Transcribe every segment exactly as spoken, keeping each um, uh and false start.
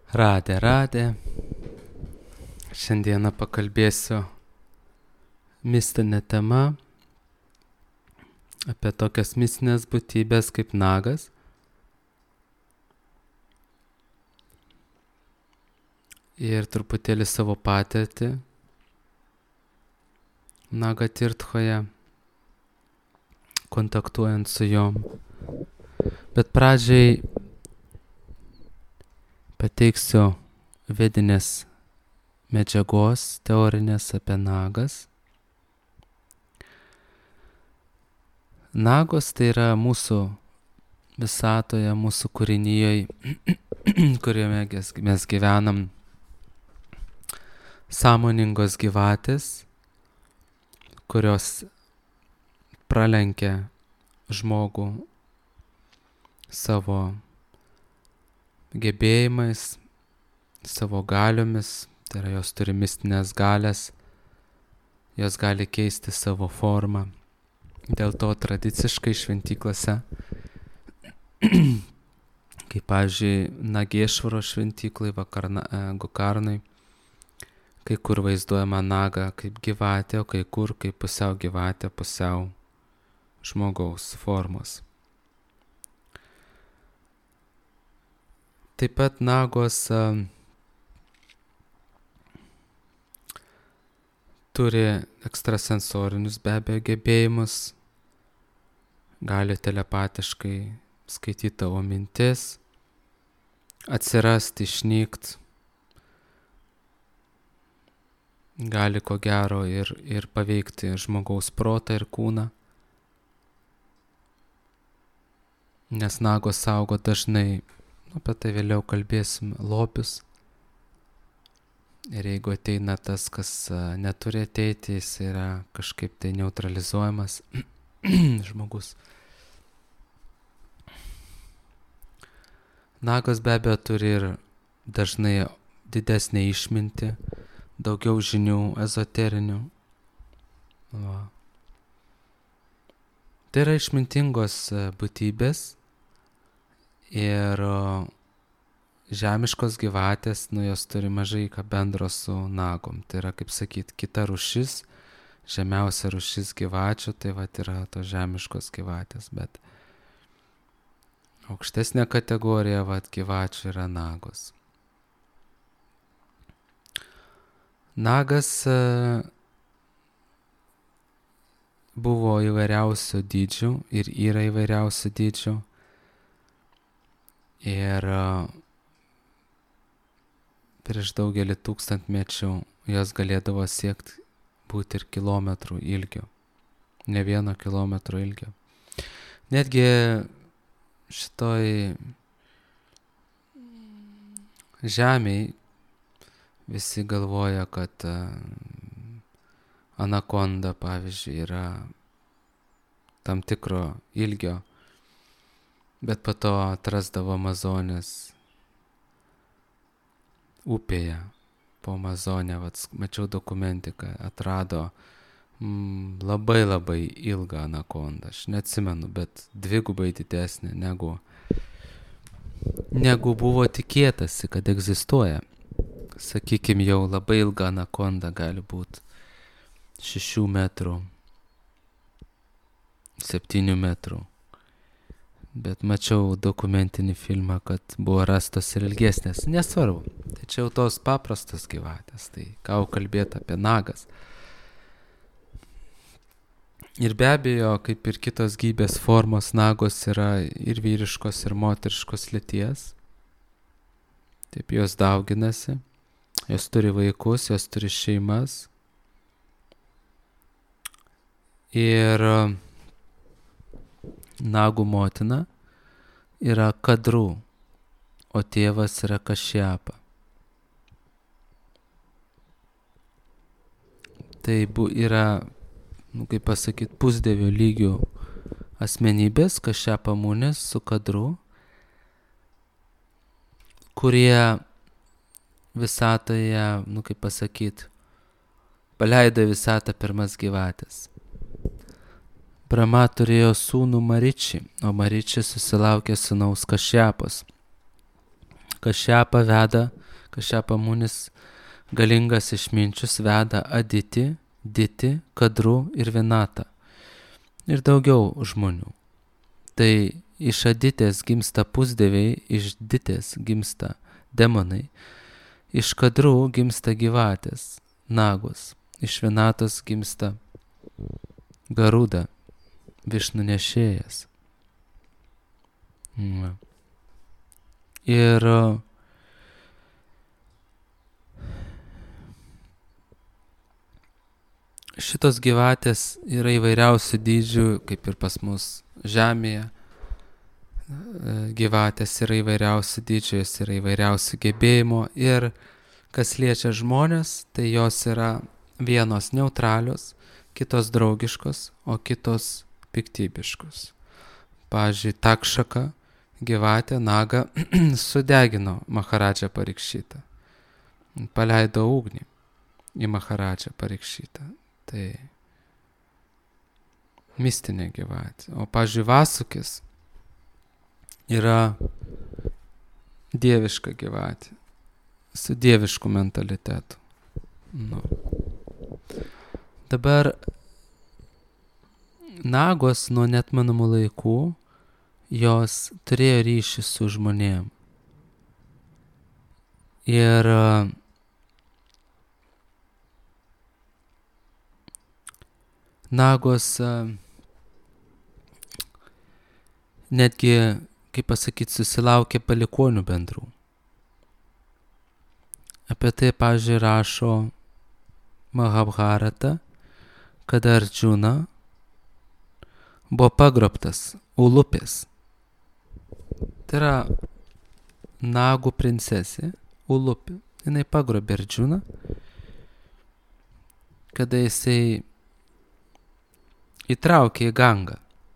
Radė, radė. Šiandieną pakalbėsiu mistinę temą apie tokias mistinės būtybės kaip nagas. Ir truputėlį savo patirtį naga tirthoje, kontaktuojant su jom. Bet pradžiai pateiksiu vedinės medžiagos teorinės apie nagas. Nagos tai yra mūsų visatoje, mūsų kūrinyje, kuriame mes gyvenam, sąmoningos gyvatės, kurios pralenkia žmogų savo gebėjimais, savo galiomis, tai yra jos turi mistinės galias, jos gali keisti savo formą. Dėl to tradiciškai šventyklose, kaip pavyzdžiui Nagėšvaro šventyklai, Vakarna, Gokarnai, kai kur vaizduojama naga kaip gyvatė, o kai kur kaip pusiau gyvatė, pusiau žmogaus formos. Taip pat nagos a, turi ekstrasensorinius be abejo gebėjimus, gali telepatiškai skaityti tavo mintis, atsirasti, išnykt, gali ko gero ir, ir paveikti žmogaus protą ir kūną, nes nagos saugo dažnai, apie tai vėliau kalbėsim, lobius. Ir jeigu ateina tas, kas neturi ateiti, jis yra kažkaip tai neutralizuojamas žmogus. Nagos be abejo turi ir dažnai didesnę išmintį, daugiau žinių ezoterinių. Va. Tai yra išmintingos būtybės ir žemiškos gyvatės, nu jos turi mažai ką bendro su nagom. Tai yra, kaip sakyt, kita rūšis, žemiausia rūšis gyvačių, tai va yra tos žemiškos gyvatės, bet aukštesnė kategorija va gyvačių yra nagos. Nagas buvo įvairiausių dydžių ir yra įvairiausių dydžių. Ir prieš daugelį tūkstantmečių jos galėdavo siekti būti ir kilometrų ilgio, ne vieno kilometro ilgio. Netgi šitoj žemėj visi galvoja, kad anakonda, pavyzdžiui, yra tam tikro ilgio, bet po to atrasdavo Amazonės upėje, po Amazonę, vat, mačiau dokumentiką, atrado mm, labai labai ilgą anakondą, aš neatsimenu, bet dvigubai didesnė negu, negu buvo tikėtasi, kad egzistuoja. Sakykime, jau labai ilga anakonda gali būti šešių metrų, septynių metrų. Bet mačiau dokumentinį filmą, kad buvo rastos ir ilgesnės. Nesvarbu. Tai čia jau tos paprastos gyvatės. Tai ką kalbėti apie nagas. Ir be abejo, kaip ir kitos gyvybės formos, nagos yra ir vyriškos, ir moteriškos lyties. Taip jos dauginasi. Jos turi vaikus, jos turi šeimas. Ir nagų motina yra Kadru, o tėvas yra Kašjapa. Tai bu, yra, nu, kaip pasakyti, pusdievio lygių asmenybės, Kašjapa Munis su Kadru, kurie visatoje, nu, kaip pasakyti, paleido visatą pirmas gyvatės. Brahma turėjo sūnų Maričį, o Maričis susilaukė sūnaus Kašjapos. Kašjapa veda Kašepamunis galingas išminčius veda Aditi, Diti, Kadru ir Vinatą. Ir daugiau žmonių. Tai iš Aditės gimsta pusdieviai, iš Ditės gimsta demonai, iš Kadrų gimsta gyvatės, nagos, iš Vinatos gimsta Garuda, višnų nešėjas. Na. Ir šitos gyvatės yra įvairiausių dydžių, kaip ir pas mus žemėje. Gyvatės yra įvairiausių dydžių, jos yra įvairiausių gebėjimų ir kas liečia žmonės, tai jos yra vienos neutralios, kitos draugiškos, o kitos piktybiškos. Pavyzdžiui, Takšaka gyvatė Naga sudegino Maharadžą Parikšitą. Paleido ugnį į Maharadžą Parikšitą. Tai mistinė gyvatė. O pavyzdžiui, Vasukis yra dieviška gyvatė. Su dievišku mentalitetu. Nu. Dabar nagos nuo neatmenamų laikų jos turėjo ryšį su žmonėm. Ir nagos netgi, kaip pasakyti, susilaukė palikonių bendrų. Apie tai, pavyzdžiui, rašo Mahabharata, kada Arjuna buvo pagrobtas Ulupės. Tai yra nagų princesė Ulupė. Jinai pagrobė Arjuną, kada jisai įtraukė į Gangą.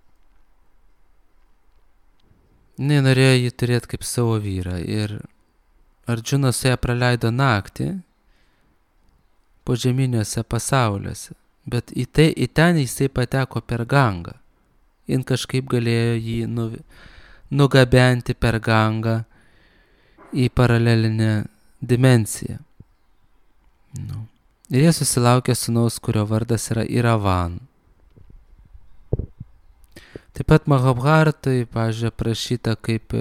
Jinai norėjo jį turėti kaip savo vyrą ir Arjunas su ją praleido naktį po žeminiuose pasauliuose, bet į, tai, į ten jisai pateko per Gangą. Jin kažkaip galėjo jį nu, nugabenti per Gangą į paralelinę dimensiją. Nu. Ir jie susilaukė sūnaus, kurio vardas yra Iravan. Taip pat Mahabharatai, pavyzdžiui, aprašyta kaip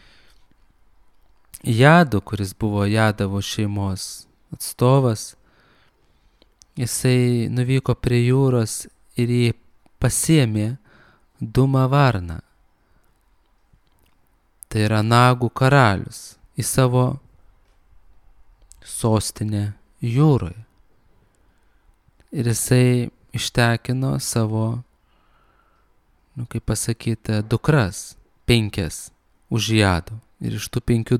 Jadu, kuris buvo Jadavo šeimos atstovas, jisai nuvyko prie jūros ir jį pasiėmė Dumavarną. Tai yra nagų karalius į savo sostinę jūroje. Ir jisai ištekino savo, nu kaip pasakyti, dukras, penkias už Jado. Ir iš tų penkių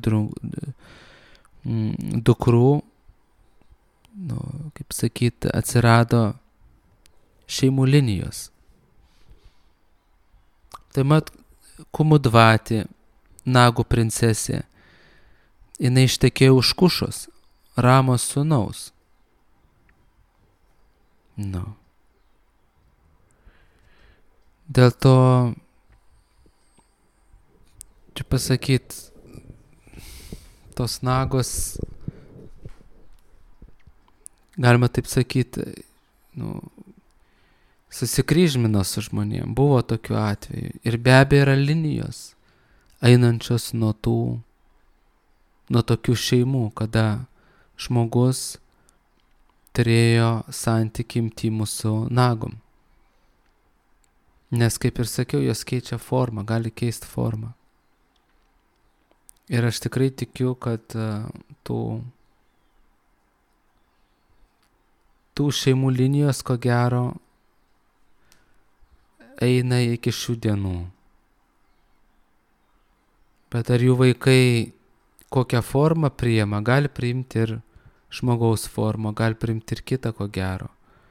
dukrų, nu, kaip sakyti, atsirado šeimų linijos. Tai mat, Kumudvati, nagų princesė, jinai ištekėjo už Kušos, Ramos sūnaus. Nu. Dėl to, čia pasakyt, tos nagos, galima taip sakyti, nu, susikryžmino su žmonėm. Buvo tokių atvejų. Ir be abejo yra linijos, einančios nuo tų, nuo tokių šeimų, kada žmogus turėjo santykį intymų su nagom. Nes, kaip ir sakiau, jos keičia formą, gali keisti formą. Ir aš tikrai tikiu, kad uh, tų, tų šeimų linijos, ko gero, eina iki šių dienų. Bet ar jų vaikai kokią formą priima, gali priimti ir žmogaus formą, gali priimti ir kitą, ko gero.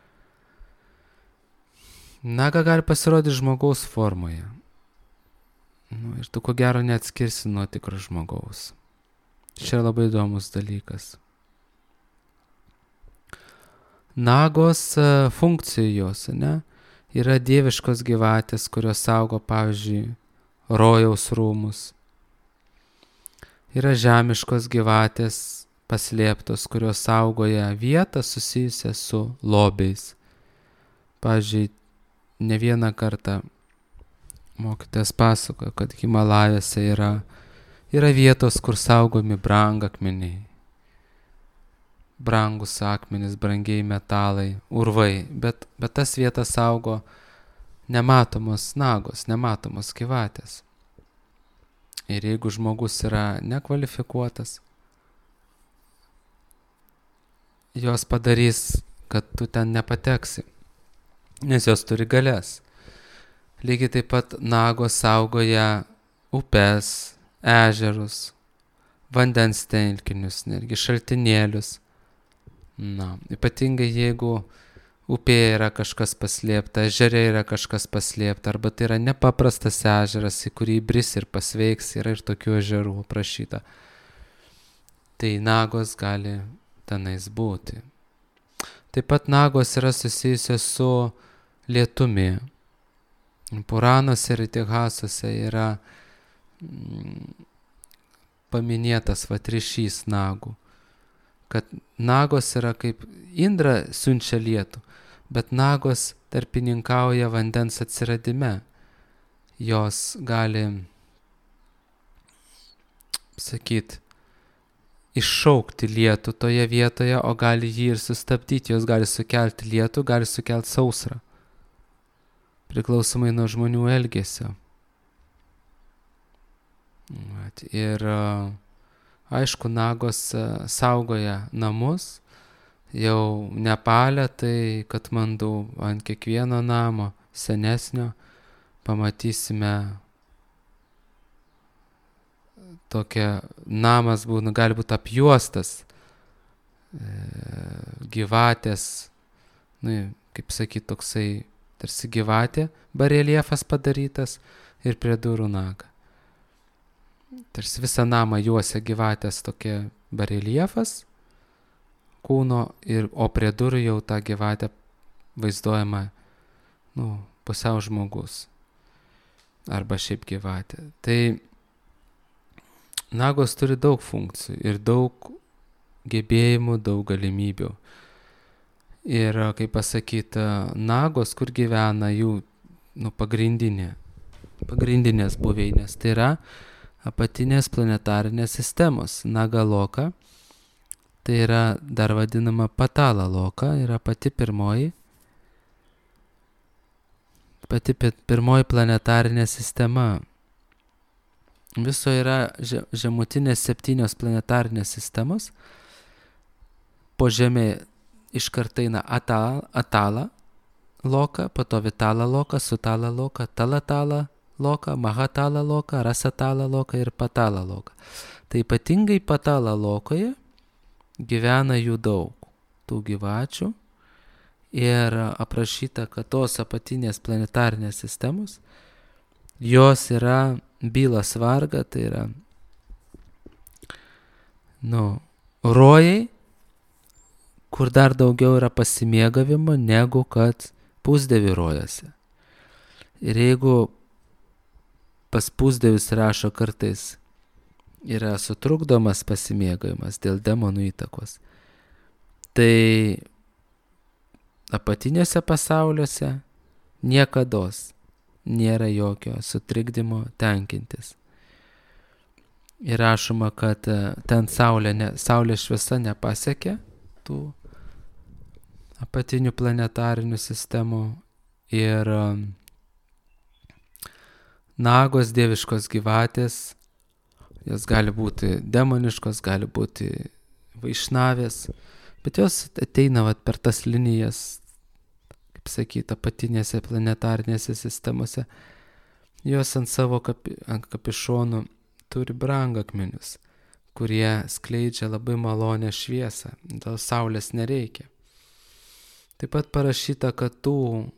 Naga gali pasirodyti žmogaus formoje. Nu, ir tu ko gero neatskirsi nuo tikro žmogaus. Čia labai įdomus dalykas. Nagos uh, funkcijos, ne, yra dieviškos gyvatės, kurios saugo, pavyzdžiui, rojaus rūmus. Yra žemiškos gyvatės, paslėptos, kurios saugoja vietą susijusią su lobiais. Pavyzdžiui, ne vieną kartą mokytojas pasakojo, kad Himalajuose yra, yra vietos, kur saugomi brangakmeniai, brangus akmenys, brangiai metalai, urvai, bet, bet tas vietas saugo nematomos nagos, nematomos gyvatės. Ir jeigu žmogus yra nekvalifikuotas, jos padarys, kad tu ten nepateksi, nes jos turi galias. Lygiai taip pat nagos saugoja upes, ežerus, vandens telkinius, netgi šaltinėlius. Na, ypatingai jeigu upėje yra kažkas paslėpta, ežere yra kažkas paslėpta, arba tai yra nepaprastas ežeras, į kurį bris ir pasveiks, yra ir tokių ežerų aprašyta. Tai nagos gali tenais būti. Taip pat nagos yra susijusios su lietumi. Puranuose ir Itihasuose yra mm, paminėtas vat ryšys nagų. Kad nagos yra kaip Indra siunčia lietų, bet nagos tarpininkauja vandens atsiradime. Jos gali, sakyt, iššaukti lietų toje vietoje, o gali jį ir sustabdyti. Jos gali sukelti lietų, gali sukelti sausrą. Priklausomai nuo žmonių elgesio. Ir aišku, nagos saugoja namus. Jau Nepale, tai Katmandu ant kiekvieno namo senesnio pamatysime tokia, namas būna, gali būti apjuostas e, gyvatės, nu, kaip sakyt, toksai tarsi gyvatė, bareljefas padarytas ir prie durų naga. Tarsi visą namą juosia gyvatės tokia bareljefas kūno, ir, o prie durų jau tą gyvatę vaizduojama, nu, pusiau žmogus arba šiaip gyvatė. Tai nagos turi daug funkcijų ir daug gebėjimų, daug galimybių. Ir, kaip pasakyta, nagos, kur gyvena jų, nu, pagrindinė, pagrindinės buveinės, tai yra apatinės planetarinės sistemos. Nagaloka, tai yra dar vadinama Patala loka, yra pati pirmoji, pati pirmoji planetarinė sistema. Viso yra žemutinės septynios planetarinės sistemos. Po žemė iškart eina Atala, Atala loka, po to Vitala loka, Sutala loka, Talatala loka, Mahatala loka, Rasatala loka ir Patala loka. Tai ypatingai Patala lokoje gyvena jų daug, tų gyvačių, ir aprašyta, kad tos apatinės planetarinės sistemos, jos yra Bila Svarga, tai yra, nu, rojai, kur dar daugiau yra pasimėgavimo negu kad pusdievių rojose. Ir jeigu pas pusdievius rašo kartais yra sutrukdomas pasimėgavimas dėl demonų įtakos, tai apatiniuose pasauliuose niekados nėra jokio sutrikdymo tenkintis. Ir rašoma, kad ten saulė, ne, saulės šviesa nepasiekia tų apatinių planetarinių sistemų, ir nagos, dieviškos gyvatės, jos gali būti demoniškos, gali būti vaišnavės, bet jos ateina vat per tas linijas, kaip sakyt, apatinėse planetarinėse sistemose. Jos ant savo kapi, ant kapišonų turi brangakmenius, kurie skleidžia labai malonę šviesą, dėl saulės nereikia. Taip pat parašyta, kad tų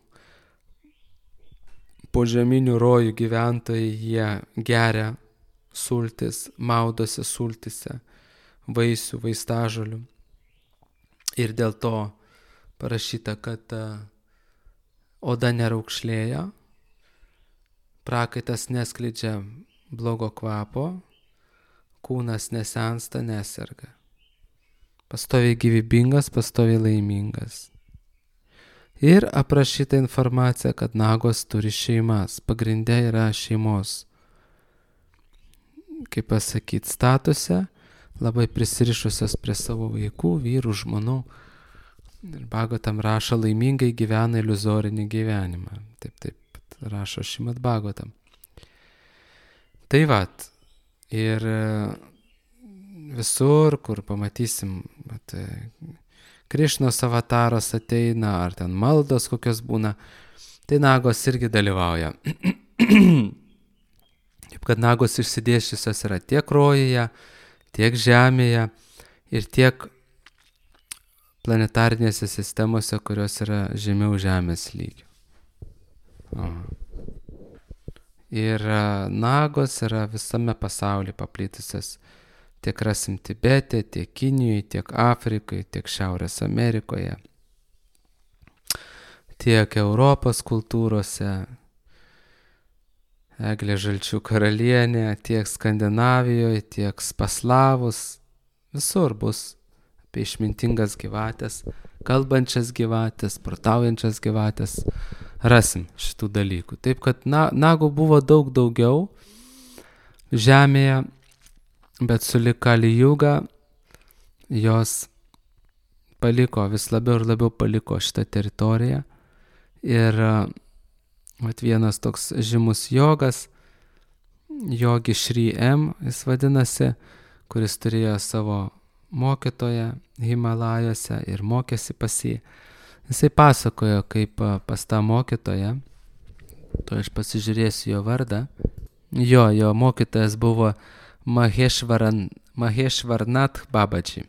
požeminių rojų gyventojai, jie geria sultis, maudosi sultise, vaisių, vaistažolių. Ir dėl to parašyta, kad oda neraukšlėja, prakaitas neskleidžia blogo kvapo, kūnas nesensta, neserga. pastoviai gyvybingas, pastoviai laimingas. Ir aprašyta informacija, kad nagos turi šeimas. Pagrindė yra šeimos, kaip pasakyti, statuse, labai prisirišusios prie savo vaikų, vyrų, žmonų. Ir Bhagavatam rašo, laimingai gyvena iliuzorinį gyvenimą. Taip, taip, rašo Šrimad Bhagavatam. Tai vat, ir visur, kur pamatysim, vat, Krišnos avataras ateina, ar ten maldos kokios būna, tai nagos irgi dalyvauja. Taip kad nagos išsidėščiusios yra tiek rojuje, tiek žemėje ir tiek planetarinėse sistemose, kurios yra žemiau žemės lygio. Aha. Ir nagos yra visame pasaulyje paplitusios. Tiek rasim Tibete, tiek Kinijoje, tiek Afrikoje, tiek Šiaurės Amerikoje, tiek Europos kultūrose, Eglė Žalčių karalienė, tiek Skandinavijoje, tiek Spaslavus, visur bus apie išmintingas gyvatės, kalbančias gyvatės, protaujančias gyvatės, rasim šitų dalykų. Taip kad na, nagų buvo daug daugiau žemėje, bet sulig Kali Juga jos paliko, vis labiau ir labiau paliko šitą teritoriją. Ir vat, vienas toks žymus jogas, Jogi Šri M, jis vadinasi, kuris turėjo savo mokytoją Himalajose ir mokėsi pas jį. Jisai pasakojo, kaip pas tą mokytoją, to aš pasižiūrėsiu jo vardą, jo, jo mokytojas buvo Maheshvaran, Maheshvarnath Babaji.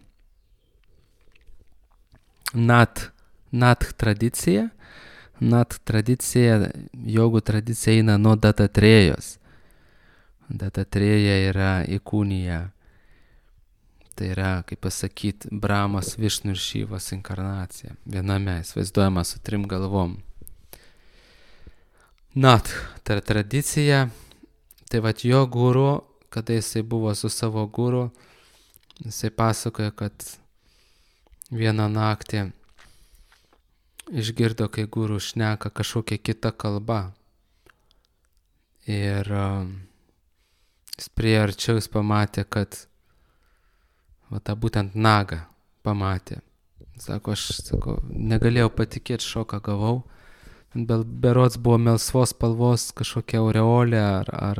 Nath, Nath tradicija. Nath tradicija, jogų tradicija eina nuo Datatrėjos. Datatreja yra įkūnija. Tai yra, kaip pasakyti, Brahmas, Višnu ir Šivos inkarnacija. Viename, įsivaizduojama su trim galvom. Nath, tai tradicija. Tai vat jo guru, kada jisai buvo su savo guru, jisai pasakoja, kad vieną naktį išgirdo, kai guru šneka kažkokią kitą kalbą. Ir uh, jis prie arčiau jis pamatė, kad va tą būtent nagą pamatė. Sako, aš sako, negalėjau patikėti, šoką gavau. Berods buvo melsvos spalvos kažkokia aureolė ar, ar,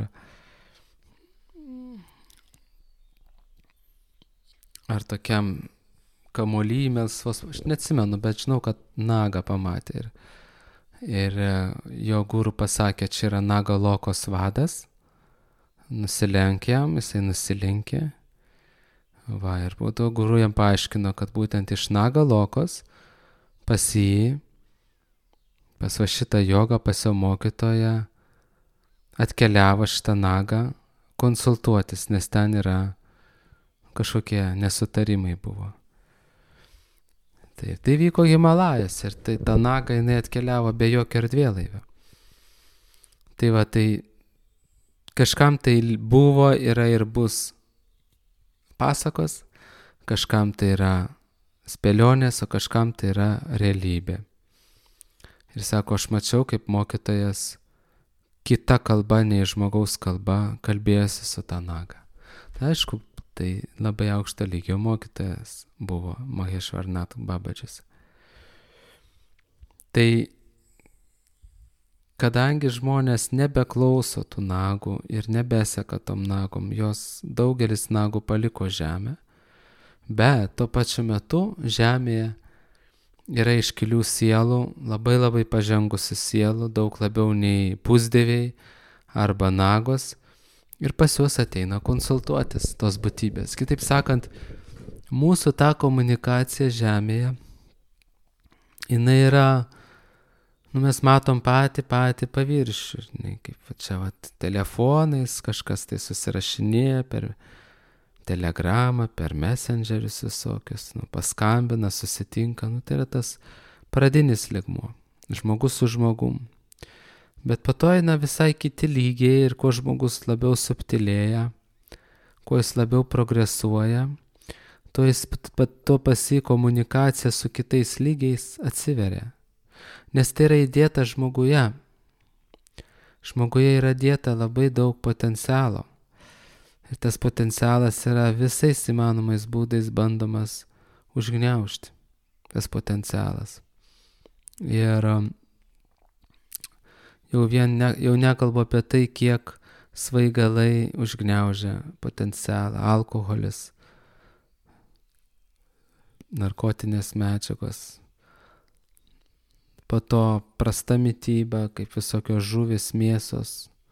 ar tokiam kamuoly melsvos, aš neatsimenu, bet žinau, kad nagą pamatė. Ir, ir jo guru pasakė, čia yra Naga Lokos vadas, nusilenkė jam, jisai nusilenkė. Va, ir po to guru jam paaiškino, kad būtent iš Naga Lokos pas jį, pas va šitą jogą, pas jo mokytoją atkeliavo šitą nagą konsultuotis, nes ten yra kažkokie nesutarimai buvo. Tai, tai vyko Himalajas ir tai ta naga jinai atkeliavo be jokio erdvėlaivio. Tai va, tai kažkam tai buvo, yra ir bus pasakos, kažkam tai yra spėlionės, o kažkam tai yra realybė. Ir sako, aš mačiau, kaip mokytojas kita kalba, nei žmogaus kalba, kalbėjosi su ta naga. Tai aišku, tai labai aukšto lygio mokytojas buvo Maheshvarnath Babadžis. Tai kadangi žmonės nebeklauso tų nagų ir nebeseka tom nagom, jos daugelis nagų paliko žemę, bet tuo pačiu metu žemėje yra iškilių sielų, labai labai pažengusių sielų, daug labiau nei pusdieviai arba nagos, ir pas juos ateina konsultuotis tos būtybės. Kitaip sakant, mūsų ta komunikacija žemėje, jinai yra, nu mes matom patį patį paviršių, žinai, kaip čia vat, telefonais kažkas tai susirašinėja per telegramą, per messengerius visokius, nu, paskambina, susitinka, nu, tai yra tas pradinis lygmuo, žmogus su žmogum. Bet po to eina visai kiti lygiai ir kuo žmogus labiau subtilėja, kuo jis labiau progresuoja, tuo, jis, tuo pasi komunikacija su kitais lygiais atsiveria. Nes tai yra įdėta žmoguje. Žmoguje yra dėta labai daug potencialo. Ir tas potencialas yra visais įmanomais būdais bandomas užgniaužti. Tas potencialas. Ir jau, vien ne, jau nekalbu apie tai, kiek svaigalai užgniaužia potencialą, alkoholis, narkotinės medžiagos. Po to prasta mityba, kaip visokios žuvis, mėsos.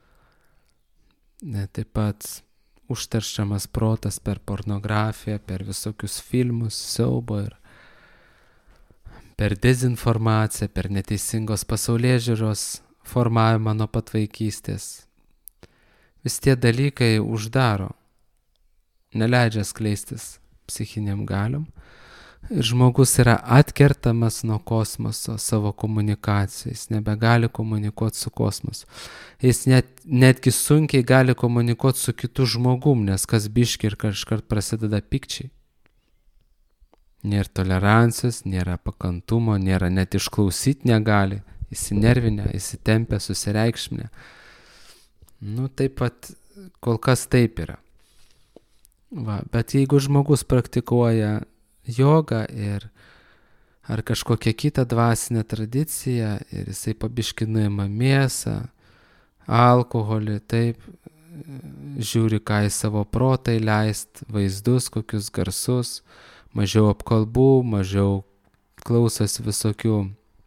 Ne, taip pat užteršiamas protas per pornografiją, per visokius filmus, siaubo ir per dezinformaciją, per neteisingos pasaulėžiūros formavimą nuo pat vaikystės. Vis tie dalykai uždaro, neleidžia skleistis psichiniam galiom. Ir žmogus yra atkertamas nuo kosmoso savo komunikacijai. Jis nebegali komunikuoti su kosmosu. Jis net, netgi sunkiai gali komunikuoti su kitu žmogum, nes kas biški ir kažkart prasideda pykčiai. Nėra tolerancijos, nėra pakantumo, nėra net išklausyti negali. Įsinervinę, įsitempę, susireikšminę. Nu, taip pat kol kas taip yra. Va, bet jeigu žmogus praktikuoja jogą ir ar kažkokią kitą dvasinę tradiciją ir jisai pabiški nuima mėsą, alkoholį, taip, žiūri, ką į savo protą įleist, vaizdus, kokius garsus, mažiau apkalbų, mažiau klausosi visokių,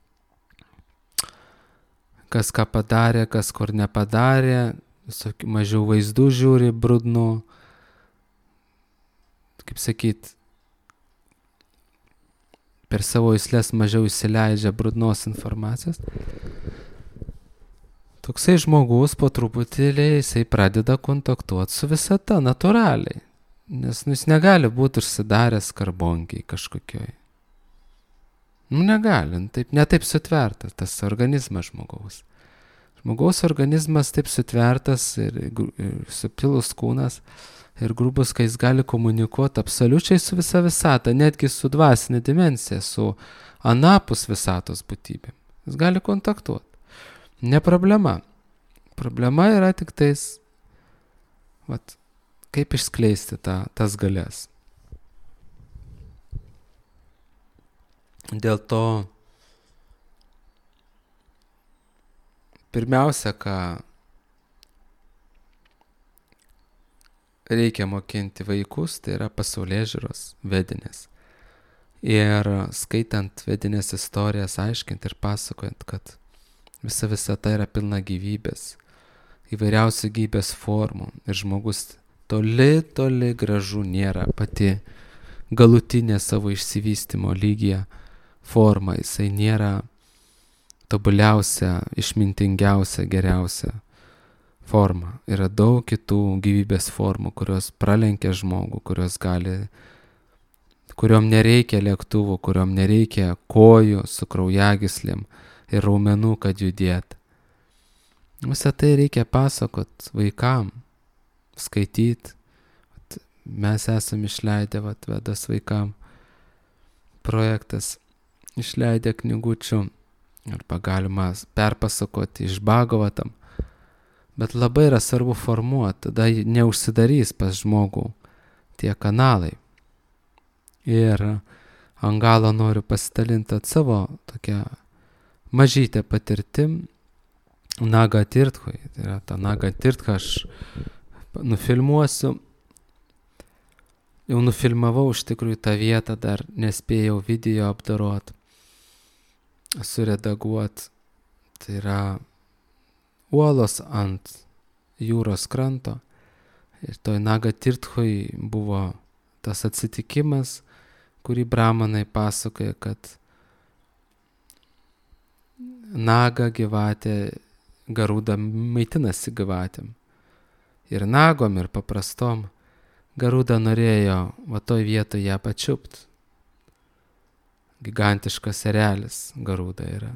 kas ką padarė, kas kur nepadarė, visokių, mažiau vaizdų žiūri, brudnų, kaip sakyt, per savo įslės mažiau įsileidžia brudnos informacijos. Toksai žmogus po truputėlį jisai pradeda kontaktuoti su visata natūraliai, nes nu, jis negali būti užsidaręs karbonkiai kažkokioj. Nu negali, taip, ne taip sutvertas tas organizmas žmogaus. Žmogaus organizmas taip sutvertas ir, ir subtilus kūnas ir grubus, kai jis gali komunikuoti absoliučiai su visa visata, netgi su dvasinė dimensija, su anapus visatos būtybėm. Jis gali kontaktuoti. Ne problema. Problema yra tik tais, vat, kaip išskleisti tą, tas galias. Dėl to pirmiausia, ką reikia mokinti vaikus, tai yra pasaulėžiūros vedinės. Ir skaitant vedinės istorijas, aiškint ir pasakojant, kad visa visata yra pilna gyvybės, įvairiausių gyvybės formų. Ir žmogus toli, toli gražu nėra pati galutinė savo išsivystymo lygyje forma. Jisai nėra tobuliausia, išmintingiausia, geriausia forma. Yra daug kitų gyvybės formų, kurios pralenkia žmogų, kurios gali, kuriom nereikia lėktuvų, kuriom nereikia kojų su kraujagyslėm ir raumenų, kad judėt. Visą tai reikia pasakot vaikam, skaityt. Mes esam išleidę, vat, Vedos vaikam projektas, išleidę knygučių, arba galima perpasakoti iš Bhagavatam. Bet labai yra svarbu formuoti, tada neužsidarys pas žmogų tie kanalai. Ir ant galo noriu pasidalinti savo tokią mažytę patirtim Naga Tirthoj. Tai yra ta Naga Tirtha, aš nufilmuosiu. Jau nufilmavau iš tikrųjų tą vietą, dar nespėjau video apdarot, suredaguot. Tai yra uolos ant jūros kranto. Ir toj Naga Tirthoj buvo tas atsitikimas, kurį brahmanai pasakoja, kad naga gyvatė Garuda maitinasi gyvatėm. Ir nagom, ir paprastom. Garuda norėjo va toj vietoj ją pačiupt. Gigantiškas erelis Garuda yra.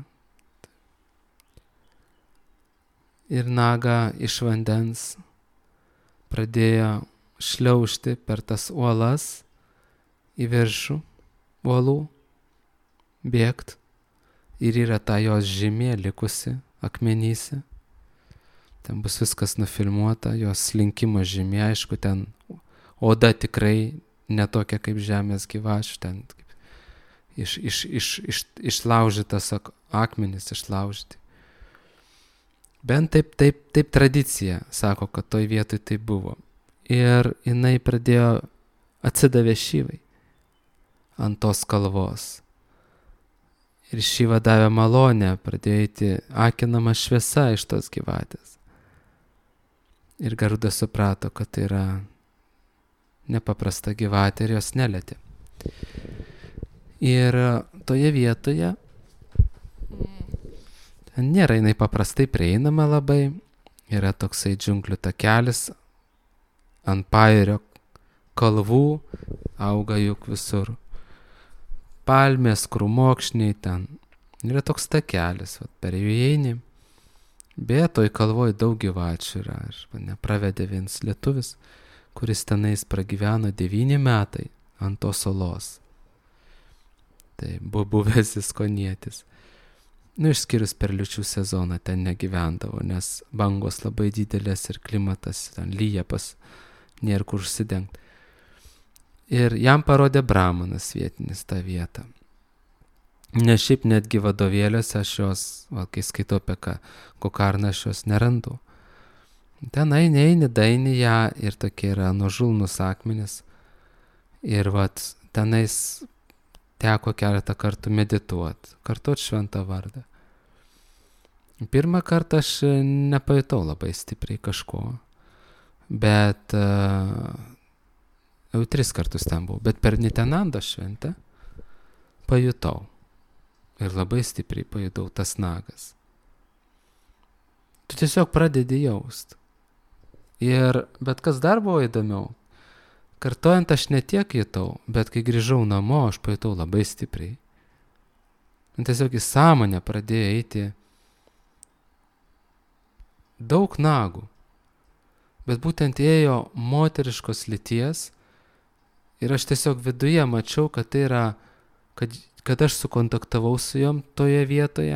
Ir naga iš vandens pradėjo šliaužti per tas uolas į viršų uolų bėgt ir yra ta jos žymė likusi akmenyse. Ten bus viskas nufilmuota, jos slinkimo žymė, aišku, ten oda tikrai netokia kaip žemės gyvačių, ten iš, iš, iš, iš, išlaužytas akmenis, išlaužyti. Bent taip, taip, taip tradicija sako, kad toj vietoj tai buvo. Ir jinai pradėjo atsidavė Šivai ant tos kalvos. Ir Šiva davė malonę, pradėjo eiti akinama šviesa iš tos gyvatės. Ir Garuda suprato, kad tai yra nepaprasta gyvatė ir jos nelietė. Ir toje vietoje nėra jinai paprastai prieinama labai, yra toksai džiunglių takelis, ant pajūrio kalvų auga juk visur palmės, krūmokšniai ten. Yra toks takelis, vat, per jų eini. Beje, toj kalvoj daug gyvačių yra. Mane pravedė vienas lietuvis, kuris tenais pragyveno devyni metai ant tos salos. Tai buvo buvęs iskonietis. Nu, išskyrus per liūčių sezoną ten negyvendavo, nes bangos labai didelės ir klimatas, ten lyja pas, nėra kur užsidengti. Ir jam parodė brahmanas vietinis tą vietą. Nes šiaip netgi vadovėliuose aš jos, va, kai skaitau apie ką, Gokarną, aš jos nerandu. Ten eini, eini, daini ją ir tokie yra nuožulnus akmenis. Ir vat, tenais teko keletą kartų medituoti, kartuoti šventą vardą. Pirmą kartą aš nepajutau labai stipriai kažko, bet uh, jau tris kartus ten buvau, bet per Nitenando šventę pajutau. Ir labai stipriai pajutau tas nagas. Tu tiesiog pradedi jaust. Ir, bet kas dar buvo įdomiau, kartojant aš ne tiek jutau, bet kai grįžau namo, aš pajutau labai stipriai. Man tiesiog į sąmonę pradėjo eiti daug nagų. Bet būtent ėjo moteriškos lyties ir aš tiesiog viduje mačiau, kad tai yra, kad kad aš sukontaktavau su jom toje vietoje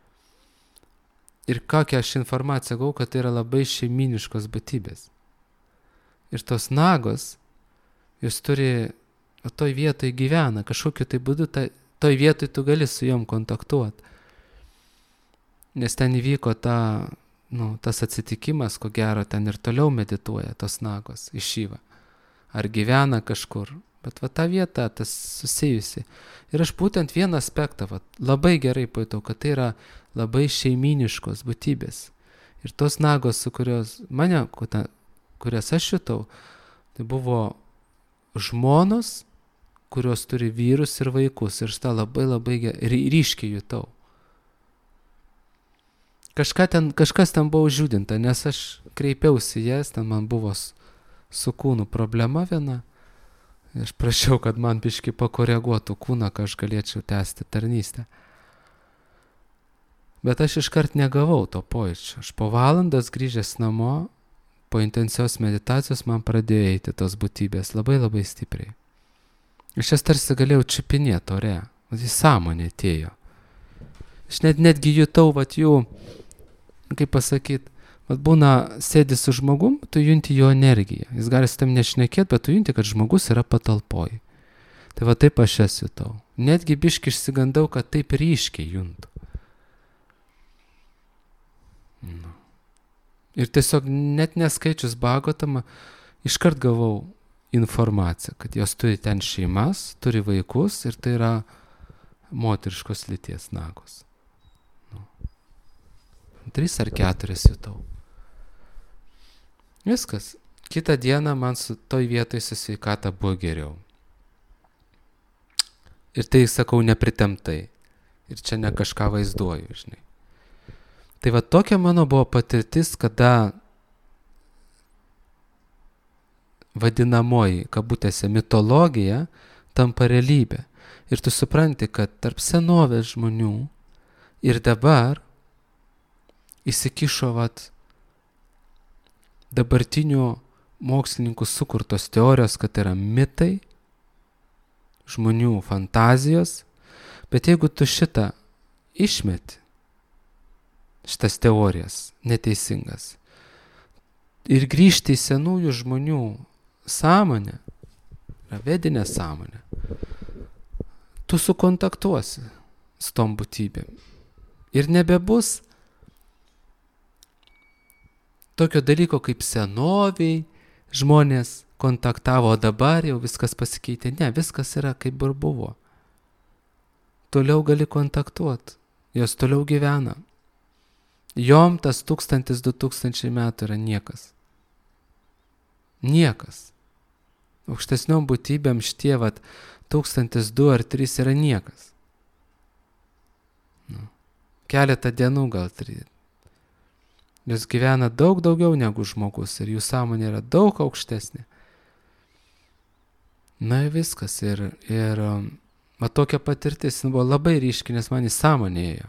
ir kokią aš informaciją gavau, kad tai yra labai šeiminiškos būtybės. Ir tos nagos, jos turi, o toj vietoj gyvena, kažkokiu tai būdu, tai, toj vietoj tu gali su jom kontaktuoti. Nes ten įvyko ta, nu, tas atsitikimas, ko gero, ten ir toliau medituoja tos nagos į Šivą. Ar gyvena kažkur. Bet va ta vieta, tas susijusi. Ir aš būtent vieną aspektą va, labai gerai pajutau, kad tai yra labai šeiminiškos būtybės. Ir tos nagos, su kurios mane, kurias aš jutau, tai buvo žmonos, kurios turi vyrus ir vaikus. Ir šitą labai labai ryškiai jutau. Kažką ten, kažkas ten buvo užjudinta, nes aš kreipiausi jas, ten man buvo su kūnu problema viena. Aš prašiau, kad man biškį pakoreguotų kūną, kad aš galėčiau tęsti tarnystę. Bet aš iškart negavau to pojūčio. Aš po valandas grįžęs namo, po intensyvios meditacijos man pradėjo eiti tos būtybės labai labai stipriai. Aš jas tarsi galėjau čiupinėti ore. Į sąmonę atėjo. Aš net, netgi jutau, vat jų, kaip pasakyti, vat būna sėdi su žmogum, tu junti jo energiją. Jis gali su tam nešnekėti, bet tu junti, kad žmogus yra patalpoj. Tai va taip aš jas jutau. Netgi biški išsigandau, kad taip ryškiai juntu. Nu. Ir tiesiog net neskaičius Bhagavatamą, iškart gavau informaciją, kad jos turi ten šeimas, turi vaikus ir tai yra moteriškos lyties nagos. Nu. Tris ar keturis jutau. Viskas. Kitą dieną man su toj vietoj su sveikata buvo geriau. Ir tai sakau nepritemtai. Ir čia ne kažką vaizduoju, žinai. Tai va tokia mano buvo patirtis, kada vadinamoji, kabutėse, mitologija tampa realybė. Ir tu supranti, kad tarp senovės žmonių ir dabar įsikišo vat dabartinių mokslininkų sukurtos teorijos, kad yra mitai žmonių fantazijos, bet jeigu tu šitą išmeti, šitas teorijas neteisingas, ir grįžti į senųjų žmonių sąmonę, vedinę sąmonę, tu sukontaktuosi su tom būtybėm. Ir nebebus tokio dalyko kaip senoviai žmonės kontaktavo, o dabar jau viskas pasikeitė. Ne, viskas yra kaip ir buvo. Toliau gali kontaktuoti, jos toliau gyvena. Jom tas tūkstantis, du tūkstančiai metų yra niekas. Niekas. Aukštesniom būtybėm šitie vat tūkstantis du ar trys yra niekas. Nu, keletą dienų gal trys. Jos gyvena daug daugiau negu žmogus ir jų sąmonė yra daug aukštesnė. Na ir viskas. Ir, ir va tokia patirtis buvo labai ryški, nes man į sąmonę ėjo.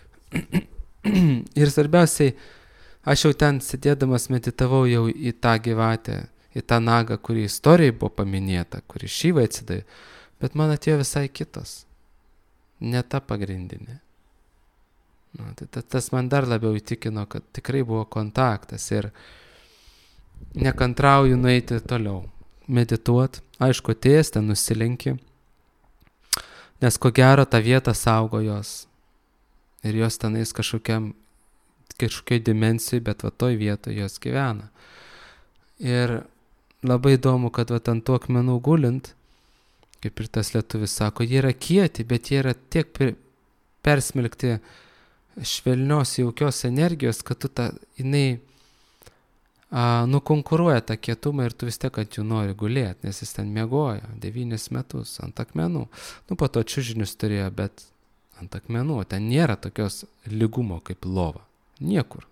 Ir svarbiausiai, aš jau ten sėdėdamas meditavau jau į tą gyvatę, į tą nagą, kuri istorijai buvo paminėta, kuri Šyvai atsidavė, bet man atėjo visai kitas, ne ta pagrindinė. Na, tai tas man dar labiau įtikino, kad tikrai buvo kontaktas ir nekantrauju nueiti toliau, medituot, aišku, atėjęs ten nusilenki, nes ko gero tą vietą saugo jos. Ir jos tenais kažkokiam, kažkokioj dimensijai, bet va toj vietoj jos gyvena. Ir labai įdomu, kad va ant tų akmenų gulint, kaip ir tas lietuvis sako, jie yra kieti, bet jie yra tiek persmelkti švelnios, jaukios energijos, kad tu tą, jinai a, nukonkuruoja tą kietumą ir tu vis tiek ant jų nori gulėti, nes jis ten miegojo devynis metus ant akmenų. Nu, po to čiužinius turėjo, bet ant akmenų, ten nėra tokios lygumo kaip lova. Niekur.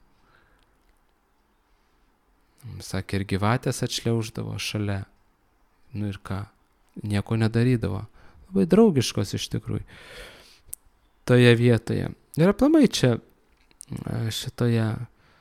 Sakė, ir gyvatės atšliauždavo šalia. Nu ir ką? Nieko nedarydavo. Labai draugiškos iš tikrųjų. Toje vietoje. Ir aplamai čia šitoje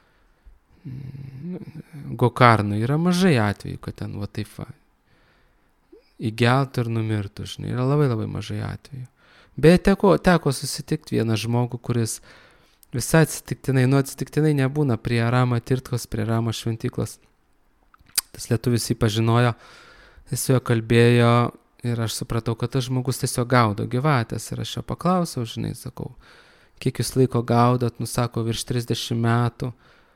Gokarnų yra mažai atvejų, kad ten va taip va įgeltų ir numirtų. Žinai, yra labai labai mažai atvejų. Bet teko, teko susitikti vieną žmogų, kuris visai atsitiktinai, nu atsitiktinai nebūna prie Rama Tirtkos, prie Rama šventyklos. Tas lietuvis jį pažinojo, jis su juo kalbėjo ir aš supratau, kad tas žmogus tiesiog gaudo gyvatės. Ir aš jo paklausiau, žinai, sakau, kiek jūs laiko gaudot, nu sako, virš trisdešimt metų.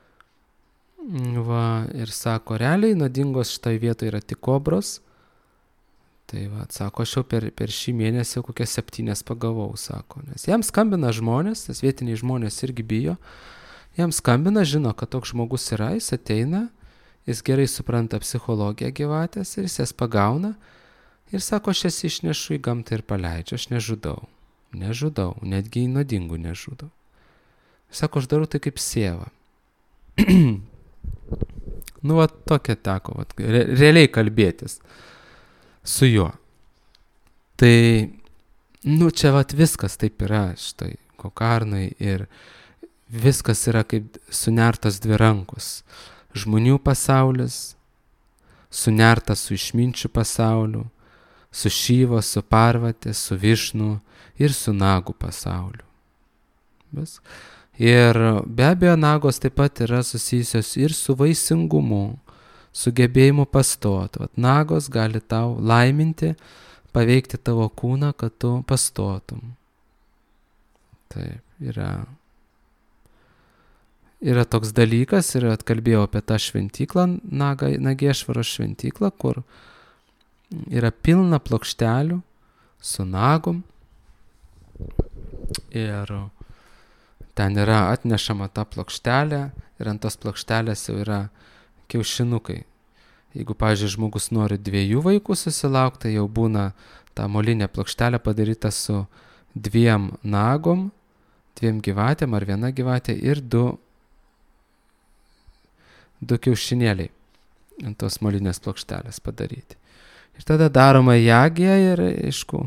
Va, ir sako, realiai nuodingos šitoj vietoje yra tik kobros. Tai va, sako, aš jau per, per šį mėnesį kokias septynės pagavau, sako. Nes jam skambina žmonės, tas vietiniai žmonės irgi bijo. Jam skambina, žino, kad toks žmogus yra, jis ateina, jis gerai supranta psichologiją gyvatės ir jis jas pagauna. Ir sako, aš jas išnešu į gamtą ir paleidžiu, aš nežudau. Nežudau, netgi į nuodingų nežudau. Sako, aš darau tai kaip sieva. Nu, va, tokia teko, va, re, realiai kalbėtis su juo. Tai, nu, čia vat viskas taip yra štai Gokarnai ir viskas yra kaip sunertas dvi rankos. Žmonių pasaulis, sunertas su išminčių pasauliu, su Šyva, su Parvatė, su Višnu ir su Nagų pasauliu. Vis? Ir be abejo, nagos taip pat yra susijusios ir su vaisingumu, sugebėjimu pastoti. Vat nagos gali tau laiminti, paveikti tavo kūną, kad tu pastotum. Taip, yra, yra toks dalykas ir atkalbėjau apie tą šventyklą, Naga, Nagėšvaros šventyklą, kur yra pilna plokštelių su nagom ir ten yra atnešama ta plokštelė ir ant tos plokštelės jau yra kiaušinukai. Jeigu, pavyzdžiui, žmogus nori dviejų vaikų susilaukti, tai jau būna ta molinė plokštelė padaryta su dviem nagom, dviem gyvatėm ar viena gyvatė ir du, du kiaušinėliai ant tos molinės plokštelės padaryti. Ir tada daroma jagija ir, aišku,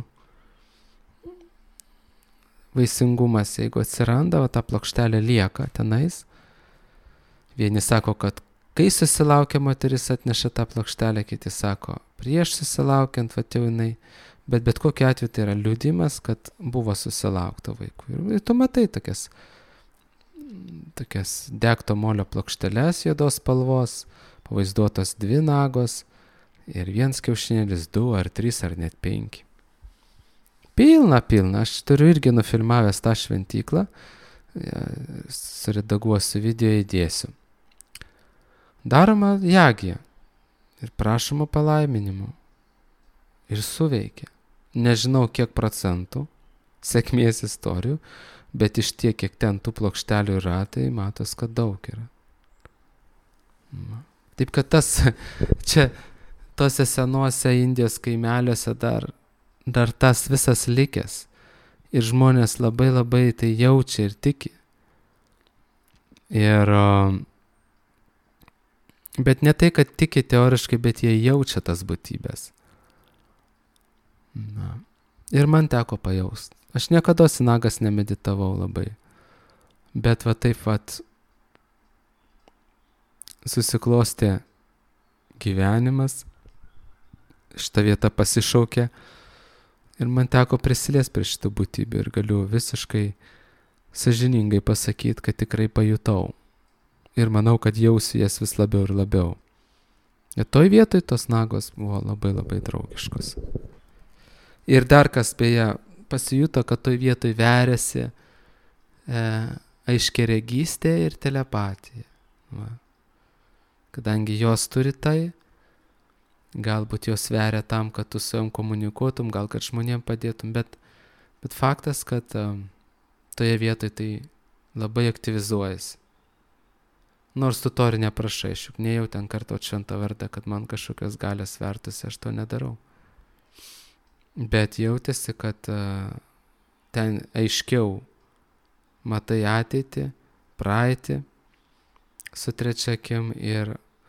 vaisingumas, jeigu atsiranda, o ta plokštelė lieka tenais. Vieni sako, kad kai susilaukia moteris atneša tą plokštelę, kiti sako, prieš susilaukiant, va jau jinai Bet bet kokiu atveju tai yra liudijimas, kad buvo susilaukta vaikų. Ir, ir tu matai tokias, tokias degto molio plokšteles juodos spalvos, pavaizduotos dvi nagos ir vienas kiaušinėlis, du ar trys ar net penki. Pilna, pilna. Aš turiu irgi nufilmavęs tą šventyklą, suredaguosiu video, įdėsiu. Daroma jagija ir prašoma palaiminimo. Ir suveikia. Nežinau, kiek procentų sėkmės istorijų, bet iš tiek, kiek ten tų plokštelių yra, tai matos, kad daug yra. Taip, kad tas, čia, tose senuose Indijos kaimeliuose dar, dar tas visas likęs. Ir žmonės labai labai tai jaučia ir tiki. Ir, bet ne tai, kad tiki teoriškai, bet jie jaučia tas būtybės. Na. Ir man teko pajaust. Aš niekada į nagas nemeditavau labai. Bet va taip vat susiklostė gyvenimas. Šita vieta pasišaukė. Ir man teko prisiliesti prie šitų būtybių. Ir galiu visiškai sąžiningai pasakyti, kad tikrai pajutau. Ir manau, kad jausiu jas vis labiau ir labiau. Ir toj vietoj tos nagos buvo labai labai draugiškos. Ir dar kas beje pasijuto, kad toj vietoj veriasi e, aiškiaregystė ir telepatija. Va. Kadangi jos turi tai, galbūt jos veria tam, kad tu su jom komunikuotum, gal kad žmonėm padėtum, bet, bet faktas, kad e, toje vietoj tai labai aktyvizuojasi. Nors tu to ir neprašai, juk nejau ten kartot šventą vardą, kad man kažkokios galios vertusi, aš to nedarau. Bet jautėsi, kad uh, ten aiškiau matai ateitį, praeitį su trečia akim ir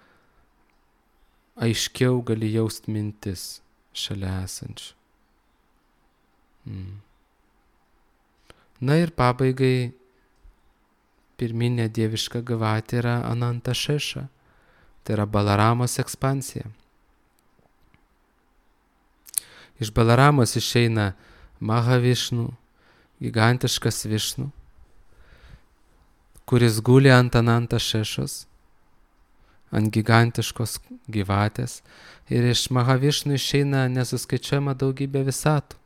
aiškiau gali jaust mintis šalia esančių. Mm. Na ir pabaigai pirminė dieviška gyvatė yra Ananta Šeša, tai yra Balaramos ekspansija. Iš Balaramos išeina Mahavišnu, gigantiškas Višnu, kuris guli ant Ananta Šešos, ant gigantiškos gyvatės, ir iš Mahavišnu išeina nesuskaičiuojama daugybė visatų.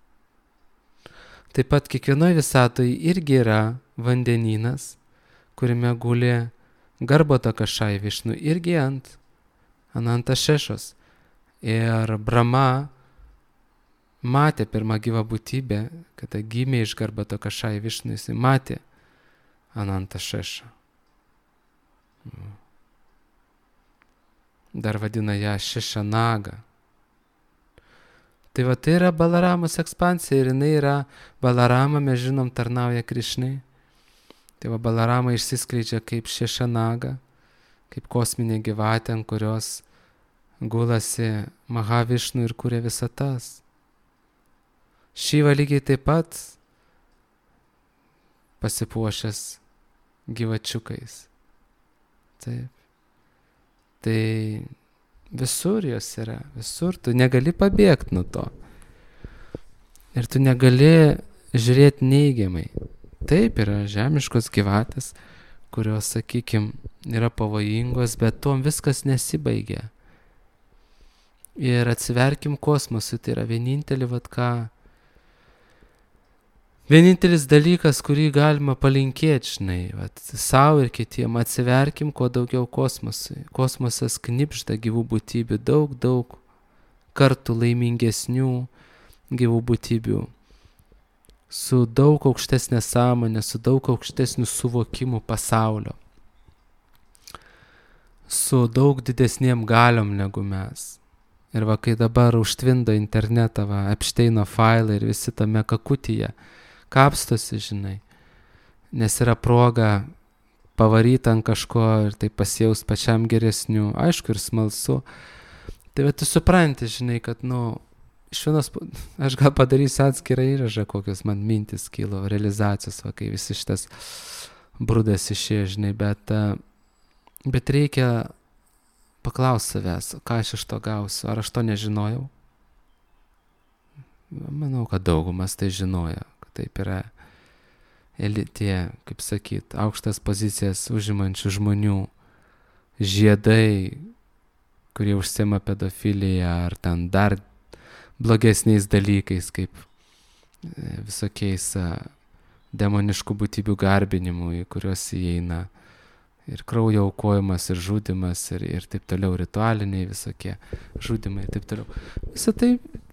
Taip pat kiekvienoje visatoje irgi yra vandenynas, kuriame guli Garbhota Kašai Višnu, irgi ant Ananta Šešos. Ir Brahma matė pirmą gyvą būtybę, kada gimė iš Garbhota Kašai Višnu, jis matė Ananta Šešą. Dar vadina ją Šešanaga. Tai va tai yra Balaramos ekspansija ir jinai yra, Balarama, mes žinom, tarnauja Krišnai. Tai va Balarama išsiskleidžia kaip Šešanaga, kaip kosminė gyvatė, ant kurios gulasi Mahavišnu ir kuria visatas. Šiva lygiai taip pat pasipuošęs gyvačiukais. Taip. Tai visur jos yra, visur. Tu negali pabėgti nuo to. Ir tu negali žiūrėti neigiamai. Taip, yra žemiškos gyvatės, kurios, sakykim, yra pavojingos, bet tuom viskas nesibaigia. Ir atsiverkim kosmosui, tai yra vienintelį, vat ką, vienintelis dalykas, kurį galima palinkėti, žinai, vat, savo ir kitiem, atsiverkim kuo daugiau kosmosui. Kosmosas knibžda gyvų būtybių, daug, daug kartų laimingesnių gyvų būtybių, su daug aukštesnė sąmonė, su daug aukštesnių suvokimų pasaulio, su daug didesniem galiom negu mes. Ir va, kai dabar užtvindo internetą, va, Epšteino failai ir visi tame kakutyje kapstosi, žinai, nes yra proga pavaryti ant kažko ir tai pasijaus pačiam geresniu, aišku ir smalsu. Tai va, tu supranti, žinai, kad, nu, iš vienos, aš gal padarysiu atskirą įražą, kokios man mintis kilo, realizacijos, va, kai visi šitas brudas išėjo, žinai, bet, bet reikia paklausti savęs, ką aš iš to gausiu, ar aš to nežinojau. Manau, kad daugumas tai žinojo, kad taip yra tie, kaip sakyt, aukštas pozicijas užimančių žmonių žiedai, kurie užsiema pedofiliją ar ten dar blogesniais dalykais, kaip visokiais demoniškų būtybių garbinimu, į kuriuos įeina ir kraujo aukojimas, ir žudimas, ir, ir taip toliau, ritualiniai visokie žudimai ir taip toliau. Visą tai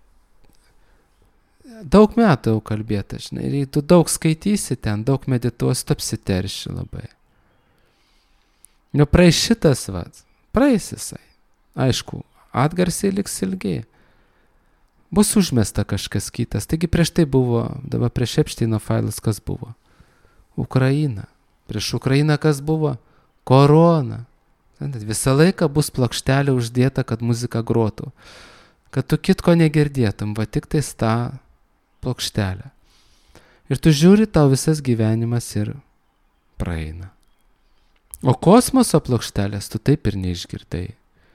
daug metų jau kalbėta, žinai, ir tu daug skaitysi ten, daug medituosi, tu apsiterši labai. Nu, praeis šitas, va, praeis jisai. Aišku, atgarsiai liks ilgiai. Bus užmesta kažkas kitas. Taigi prieš tai buvo, dabar prieš Epšteino failus kas buvo? Ukraina. Prieš Ukrainą kas buvo? Korona. Visą laiką bus plokštelė uždėta, kad muzika grotų. Kad tu kitko negirdėtum, va tik tais tą plokštelę. Ir tu žiūri, tau visas gyvenimas ir praeina. O kosmoso plokštelės tu taip ir neišgirdai.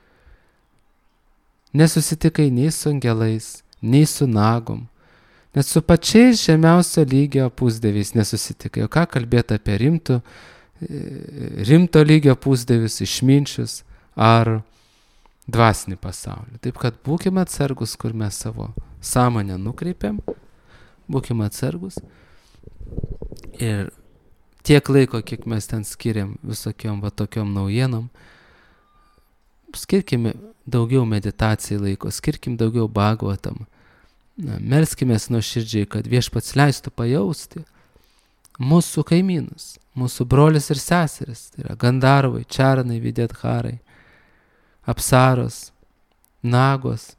Nesusitikai nei su angelais, nei su nagom, net su pačiais žemiausio lygio pusdieviais nesusitikai. O ką kalbėti apie rimtų, rimto lygio pusdievius, išminčius ar dvasinį pasaulį. Taip kad būkime atsargus, kur mes savo sąmonę nukreipiam, būkime atsargus ir tiek laiko, kiek mes ten skiriam visokiom va tokiom naujienom, skirkime daugiau meditacijai laiko, skirkim daugiau Bhagavatam, melskimės nuoširdžiai, kad Viešpats leistų pajausti mūsų kaimynus, mūsų brolis ir seseris, tai yra Gandarvai, Čaranai, Videtharai, Apsaros, Nagos,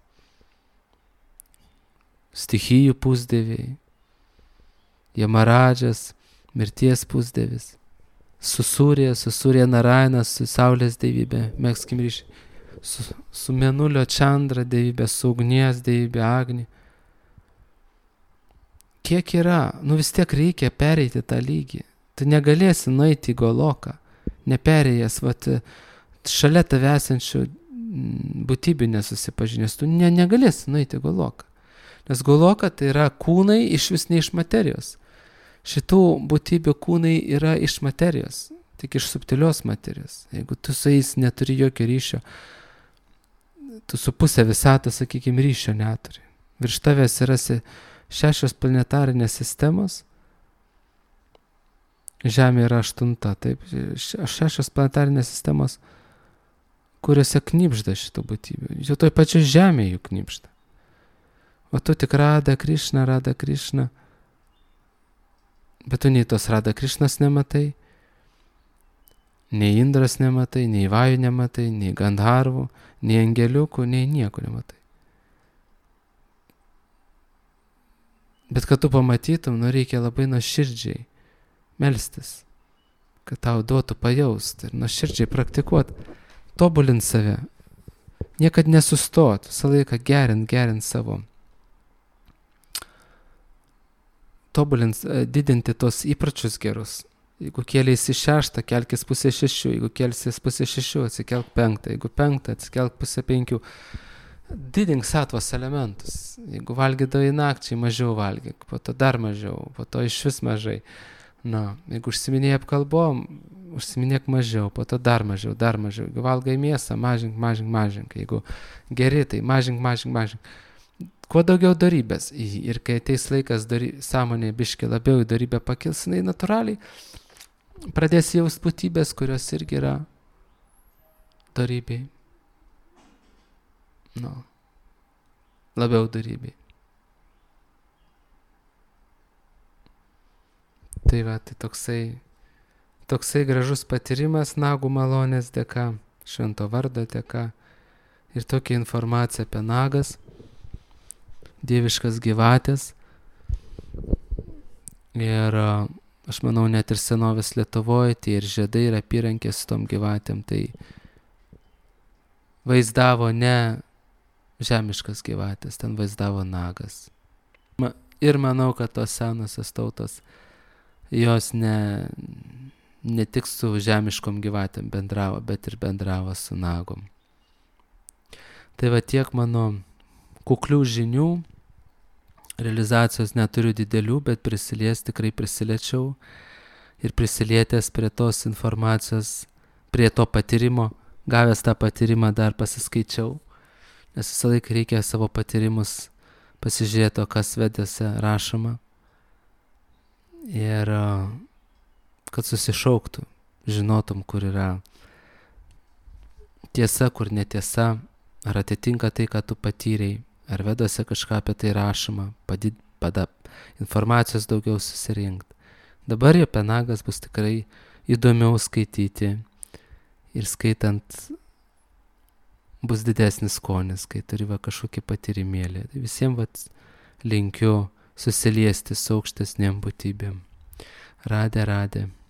stichijų pusdieviai, Jamaradžas, mirties pusdievis, Susurė, Susurė Narainas, su Saulės dievybė, megzkim ryšį, su, su Mėnulio Čandra dievybė, su ugnies dievybė, Agni. Kiek yra, nu vis tiek reikia pereiti tą lygį. Tu negalėsi nueiti į Goloką, neperėjęs, vat, šalia tave esančių būtybių nesusipažinęs, tu ne, negalėsi nueiti į Goloką. Nes Goloka tai yra kūnai iš vis ne iš materijos. Šitų būtybių kūnai yra iš materijos, tik iš subtilios materijos. Jeigu tu su jais neturi jokio ryšio, tu su pusė visatos, sakykime, ryšio neturi. Virš tavęs yra šešios planetarinės sistemos, Žemė yra aštunta, taip, šešios planetarinės sistemos, kuriuose knibžda šitų būtybių. Jau toj pačioj Žemėje jų knibžda. O tu tik Rada Krišna, Rada Krišna. Bet tu nei tos Rada Krišnas nematai, nei Indras nematai, nei Vajų nematai, nei Gandharvų, nei angeliukų, nei nieko nematai. Bet kad tu pamatytum, nu reikia labai nuoširdžiai melstis, kad tau duotų pajausti ir nuoširdžiai praktikuoti, tobulint save, niekad nesustot, visą laiką gerint, gerint savo. Tobulint, didinti tos įpračius gerus. Jeigu kėlėsi šeštą, kelkis pusė šešių, jeigu kelsis pusė šešių, atsikelk penktą, jeigu penktą, atsikelk pusė penkių. Didink satvos elementus. Jeigu valgydavai nakčiai, mažiau valgyk, po to dar mažiau, po to iš vis mažai. Na, jeigu užsiminėjai apkalbom, užsiminėk mažiau, po to dar mažiau, dar mažiau. Jeigu valgai mėsą, mažink, mažink, mažink. Jeigu geri, tai mažink, mažink, mažink. Kuo daugiau darybės. Ir kai ateis laikas dary, sąmonė biški labiau į darybę pakils, jinai natūraliai pradės jaust būtybės, kurios irgi yra darybei. Nu, labiau darybei. Tai va, tai toksai, toksai gražus patyrimas nagų malonės dėka, švento vardo dėka ir tokia informacija apie nagas, dieviškas gyvatės. Ir aš manau, net ir senovės Lietuvoje, tai ir žiedai ir apyrankės su tom gyvatėm, tai vaizdavo ne žemiškas gyvatės, ten vaizdavo nagas. Ir manau, kad tos senosios tautos, jos ne, ne tik su žemiškom gyvatėm bendravo, bet ir bendravo su nagom. Tai va tiek mano kuklių žinių realizacijos neturiu didelių, bet prisilies tikrai prisiliečiau ir prisilietęs prie tos informacijos, prie to patyrimo, gavęs tą patyrimą dar pasiskaičiau, nes visą laiką reikia savo patyrimus pasižiūrėti, kas vedėse rašoma ir kad susišauktų, žinotum, kur yra tiesa, kur netiesa, ar atitinka tai, ką tu patyrei, ar vedose kažką apie tai rašoma, padid, pada, informacijos daugiau susirinkti. Dabar Jopenagas bus tikrai įdomiau skaityti ir skaitant bus didesnis skonis, kai turi va kažkokį patyrimėlį. Tai visiems va linkiu susiliesti su aukštesnėm būtybėm. Radė, radė.